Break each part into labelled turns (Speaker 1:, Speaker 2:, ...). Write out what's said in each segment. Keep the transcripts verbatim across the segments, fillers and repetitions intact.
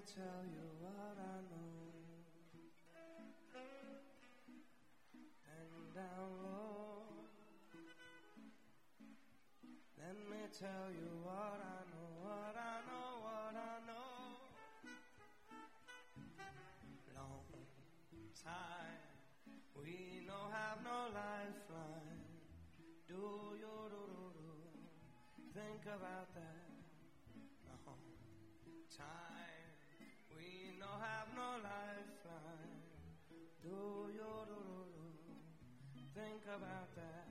Speaker 1: tell you what I know. And down low, let me tell you what I know, what I know, what I know. Long time we no have no lifeline. Do you do do do? Think about that. Long time we no have no lifeline. Do you do do do? Think about that.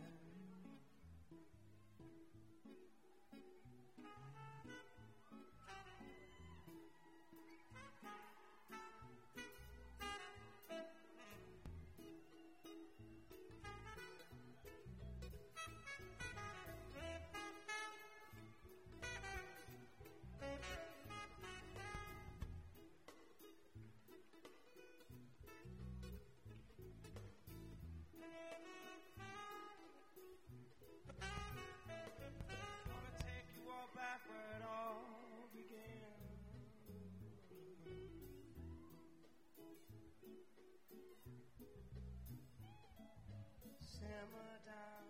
Speaker 1: Back where it all began. Simmer down.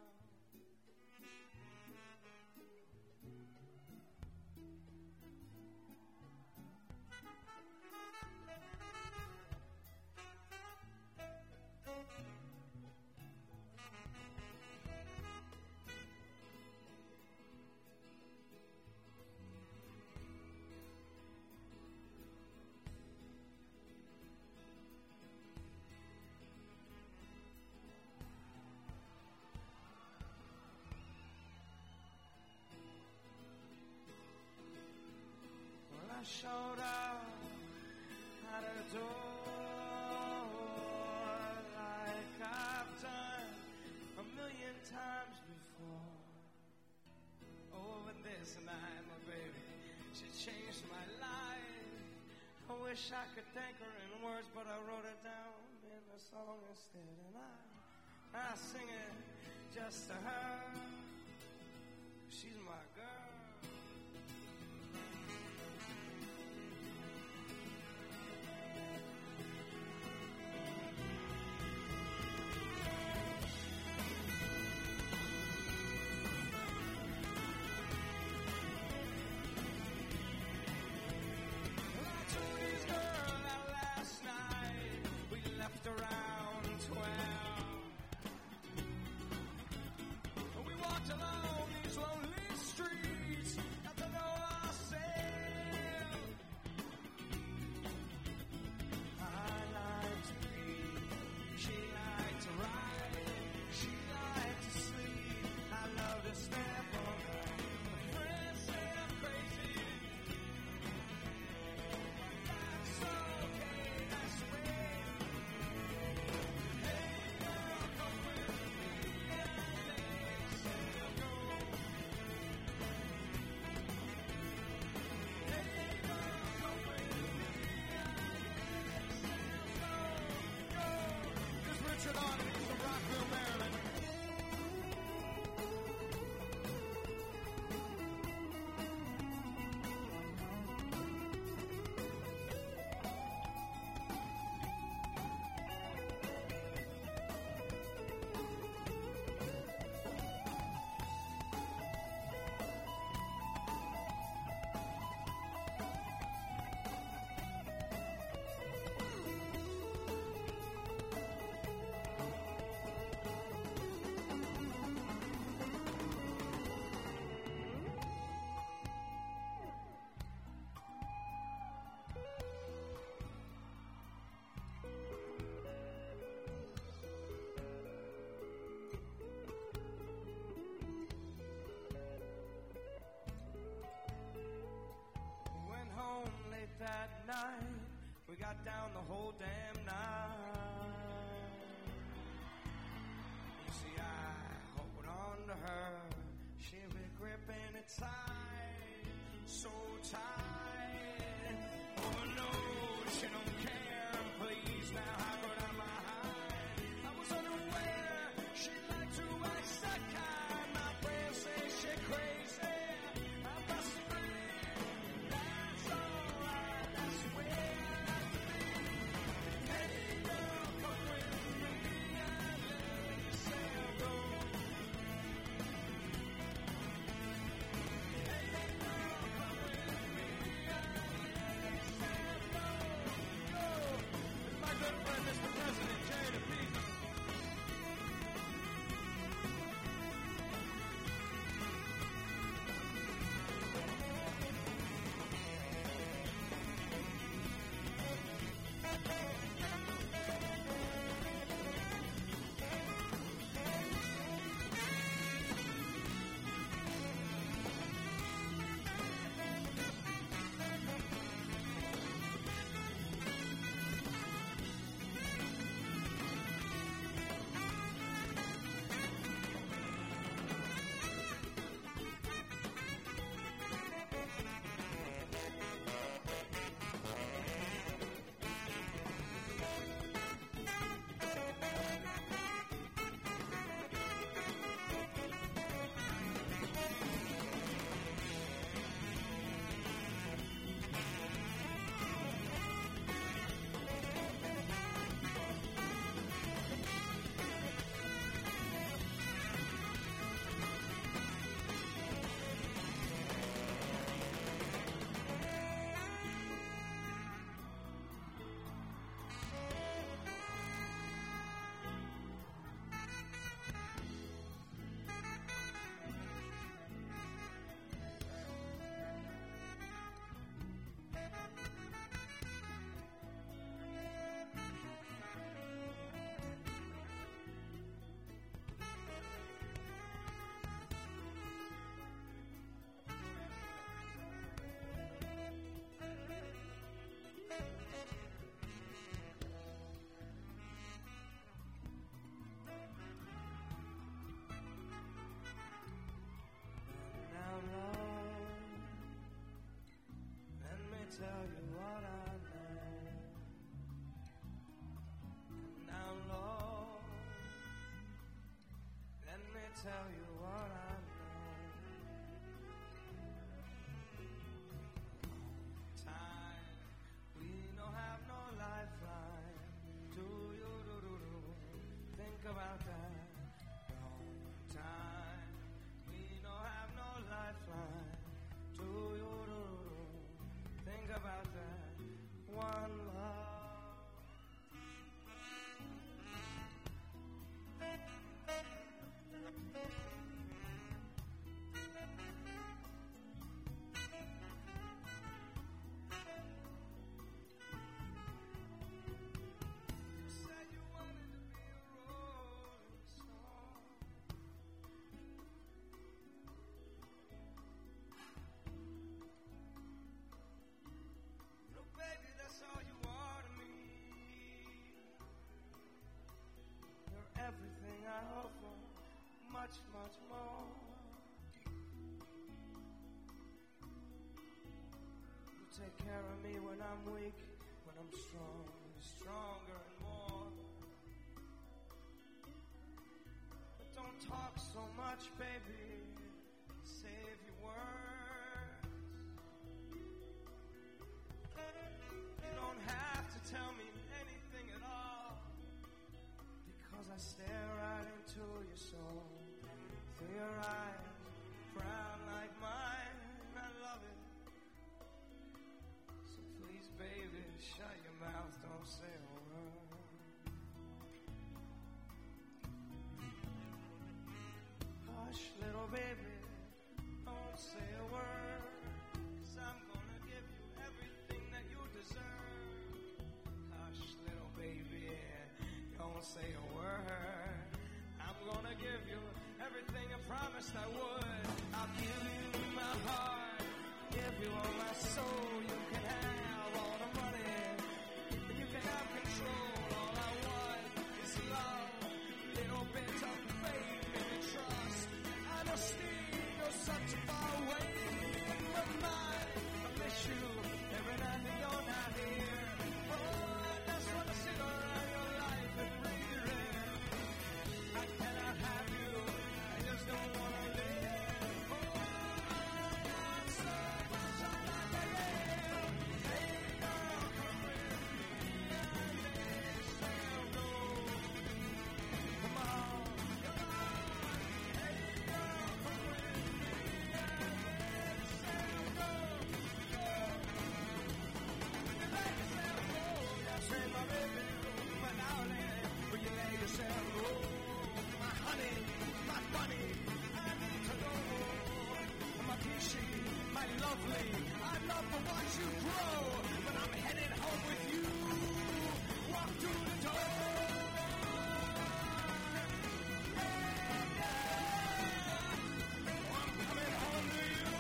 Speaker 1: I showed up at a door like I've done a million times before. Oh, but this night, my baby, she changed my life. I wish I could thank her in words, but I wrote it down in a song instead. And I, I sing it just to her. She's my girl. Around twelve, we walked along these lonely streets, got to know ourselves. I like to read, she liked to write, she liked to sleep. I love to step on her. My friends say I'm crazy, but that's okay, that's the way. That night, we got down the whole damn night. You see, I hold on to her, she be gripping it tight, so tight. Oh no, she don't care, please now, how could I hide? I was unaware, she liked to act that kind. My friends say she crazy, I must agree, that's alright, that's the way. tell you what I know. Time, we don't have no lifeline. Do you do do do? Think about that. Long time, we don't have no lifeline. Do you do do? Think about that. One love. Everything I hope for, much, much more. You take care of me when I'm weak, when I'm strong, stronger and more. But don't talk so much, baby. Save your words. You don't have to tell me anything at all. I stare right into your soul, through your eyes, brown like mine, I love it. So please, baby, shut your mouth, don't say a word. Hush, little baby, don't say a word, 'cause I'm gonna give you everything that you deserve. Hush, little baby, don't say a word. I'm gonna give you everything I promised I would. I'll give you my heart, give you all my soul. You can have all the money, you can have control. All I want is love, little bit of faith and trust. Honesty, you're such far away from mine. I miss you every night that you're not here. Oh, I just wanna sit around your life and read it. I cannot have you, I just don't wanna live. Oh, I'm so much like I am. Hey girl, come with me and let's go. Come on, come on. Hey girl, come with me and let's go. Go. You let yourself go. Yeah, say my baby, my darling, will you let yourself go? My honey, my bunny, I need to know. My kishy, my lovely, I'd love to watch you grow, but I'm headed home with you. Walk through the door. Yeah, yeah. I'm coming home to you.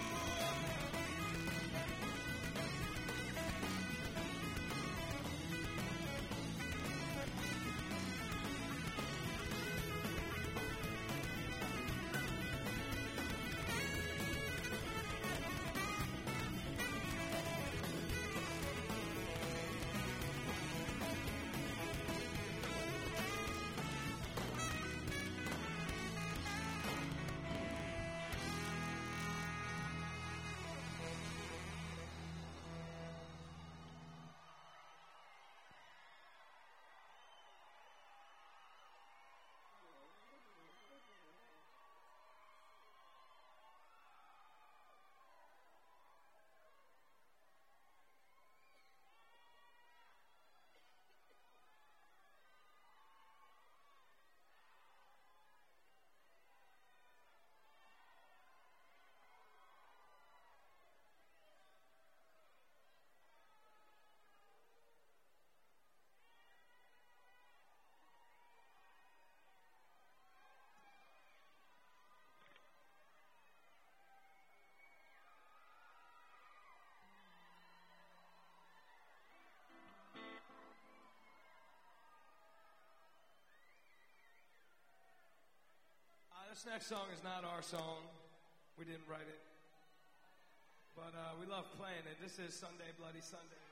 Speaker 1: This next song is not our song. We didn't write it. But uh, we love playing it. This is Sunday, Bloody Sunday.